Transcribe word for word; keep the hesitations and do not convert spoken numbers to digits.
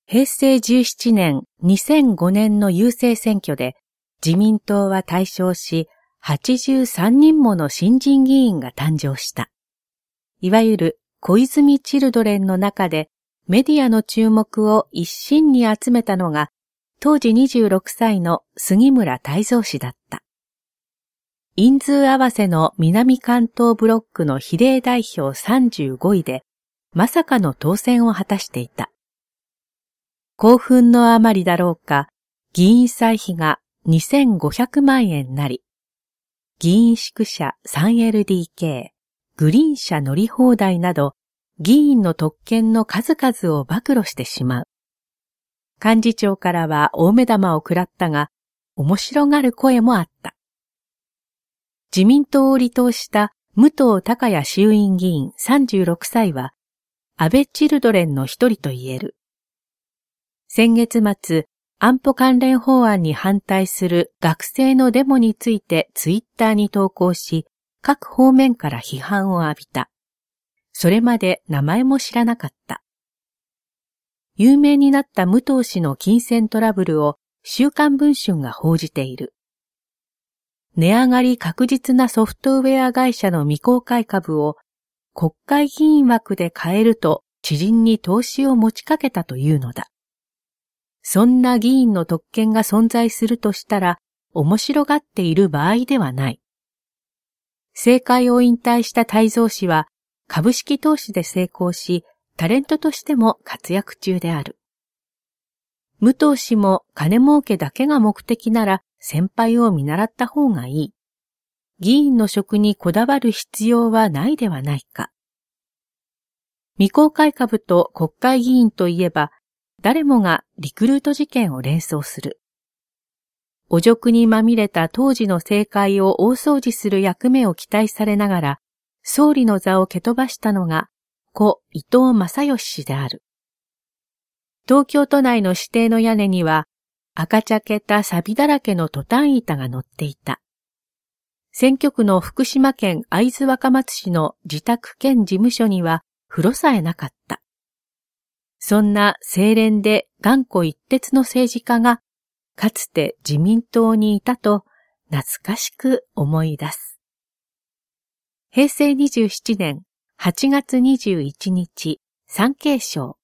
へいせいじゅうななねん、にせんごねんの郵政選挙で自民党は大勝し、はちじゅうさんにんもの新人議員が誕生した。いわゆる小泉チルドレンの中でメディアの注目を一身に集めたのが、当時にじゅうろくさいの杉村太蔵氏だった。人数合わせの南関東ブロックの比例代表さんじゅうごいで、まさかの当選を果たしていた。興奮のあまりだろうか、議員歳費がにせんごひゃくまんえんなり、議員宿舎 スリーエルディーケー、グリーン車乗り放題など、議員の特権の数々を暴露してしまう。幹事長からは大目玉を食らったが、面白がる声もあった。自民党を離党した武藤孝也衆院議員さんじゅうろくさいは、安倍チルドレンの一人と言える。先月末、安保関連法案に反対する学生のデモについてツイッターに投稿し、各方面から批判を浴びた。それまで名前も知らなかった。有名になった武藤氏の金銭トラブルを週刊文春が報じている。値上がり確実なソフトウェア会社の未公開株を国会議員枠で買えると知人に投資を持ちかけたというのだ。そんな議員の特権が存在するとしたら面白がっている場合ではない。政界を引退した太蔵氏は株式投資で成功し、タレントとしても活躍中である。武藤氏も金儲けだけが目的なら先輩を見習った方がいい。議員の職にこだわる必要はないではないか。未公開株と国会議員といえば、誰もがリクルート事件を連想する。汚辱にまみれた当時の政界を大掃除する役目を期待されながら、総理の座を蹴飛ばしたのが故伊藤正義氏である。東京都内の私邸の屋根には赤茶けた錆だらけのトタン板が乗っていた。選挙区の福島県会津若松市の自宅兼事務所には風呂さえなかった。そんな清廉で頑固一徹の政治家がかつて自民党にいたと懐かしく思い出す。へいせいにじゅうななねんはちがつにじゅういちにち、産経省。